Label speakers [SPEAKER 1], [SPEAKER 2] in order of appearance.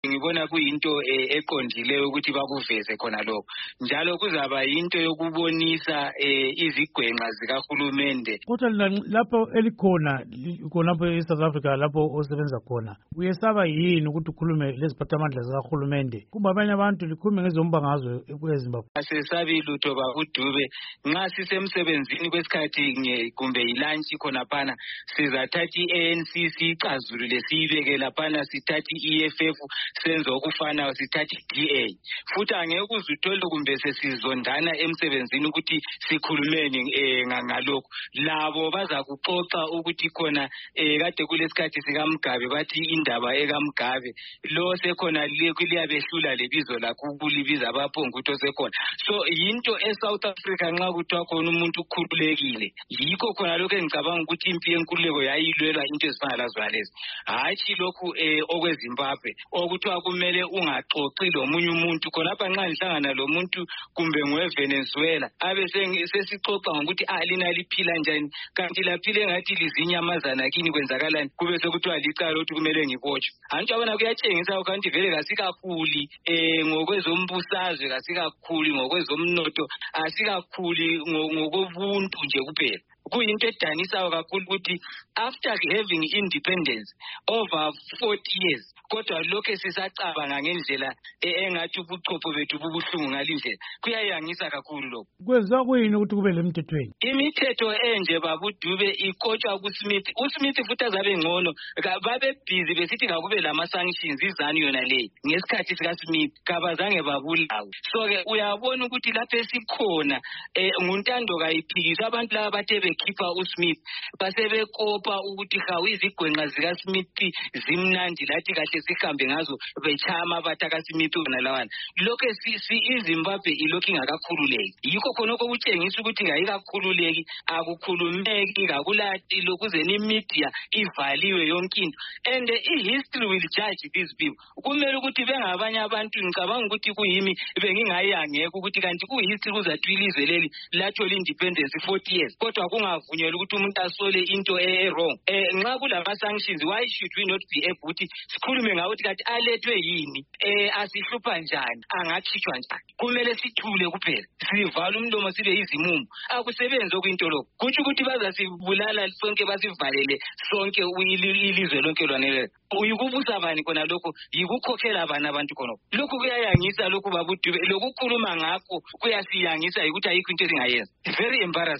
[SPEAKER 1] ngibona kuyinto eqondileyo ukuthi bakuveze khona lokho. Njalo kuzaba yinto yokubonisa izigwenqa zikahulumende.
[SPEAKER 2] Kodwa lapho elikhona khonapho eSouth Africa lapho osebenza khona, uyesaba yini ukuthi ukhulume leziphathamandla zikahulumende? Kumbe abanye abantu likhulume ngezombangazwe eZimbabwe?
[SPEAKER 1] Asesabi lutho bakuDube, nxa sisemsebenzini kwesikhathi kumbe ilunch khona phana sizathatha iANC sicazulule siyibeke laphana, sithatha iEFF senzo okufana, sithatha iDA. Futhi angeke uzuthole kumbe sesizondana emsebenzini ukuthi sikhulumeni ngalokho. Labo bazakuxoxa ukuthi khona kade kulesikhathi sikaMgabe bathi indaba ekaMgabe lo sekhona liyabehlula lebizo lakho ukulibiza abaphongutho sekhona. So yinto eSouth Africa nxa kuthiwa khona umuntu ukhululekile, yikho khona lokho engicabanga ukuthi impi yenkululeko yayilwelwa into ezifana lazona lezi. Hatshi lokhu okweZimbabwe okuthiwa kumele ungaxoxi lomunye umuntu khonapha nxa nihlangana lomuntu kumbe ngoweVenezuela abe sesixoxa ngokuthi lina liphila njani, kanti laphile ngathi lizinyamazana kini kwenzakalani, kube sekuthiwa licala ukuthi kumele ngibotshwe. Hantsho abona kuyatshengisa ukuthi vele kasikakhuli ngokwezombusazwe, kasikakhuli ngokwezomnotho, asikakhuli ngokobuntu nje kuphela. Kuyinto edanisayo kakhulu ukuthi after having independence over 40 years kodwa lokho sisacabanga ngendlela engathi ubuchopho bethu bubuhlungu ngalindlela. Kuyayangisa kakhulu lokho.
[SPEAKER 2] Kwenziwa kuyini ukuthi kube lemthethweni?
[SPEAKER 1] Imithetho enje babuDube ikotshwa kuSmith. uSmith futhi azabe ngcono babe busy besithi kakube lama sanctions izanu yona le ngesikhathi sikaSmith kabazange babulawe. So ke uyabona ukuthi lapho esikhona nguntando kayiphikisa abantu laba bathe bekhipha uSmith basebekopa ukuthi hawu izigwenqa zikaSmith zimnandi lathi kahle sihambe ngazo bechama batakaSmith wona lawana. Lokho iZimbabwe ilokhu ingakakhululeki. Yikho khona okutshengisa ukuthi ngayikakhululeki, akukhulumeki, kakulati lokuze imedia ivaliwe yonke into. And history will judge these people. Kumele ukuthi bengabanye abantu, ngicabanga ukuthi kuyimi bengingayangeke ukuthi kanti kuhistory kuzatwilizwe leli lathola independence 40 years. Kodwa kungavunyelwa ukuthi umuntu asole into wrong. Nxa kulama sanctions, why should we not be able ukuthi sikhulume ngawo ukuthi kanti alethwe yini, asihlupha njani, angakhishwa njani? Kumele sithule kuphela, sivala umlomo sibe izimumu. Akusebenzi okuyinto lokho. Kuthi ukuthi bazasibulala sonke basivalele sonke ilizwe lonke lwanele. Uyikubusa bani khona lokho, yikukhokhela bani abantu khona. Lokho kuyayangisa lokho babuDube, lokukhuluma ngakho kuyasiyangisa ukuthi ayikho into esingayenza. Very embarrassing.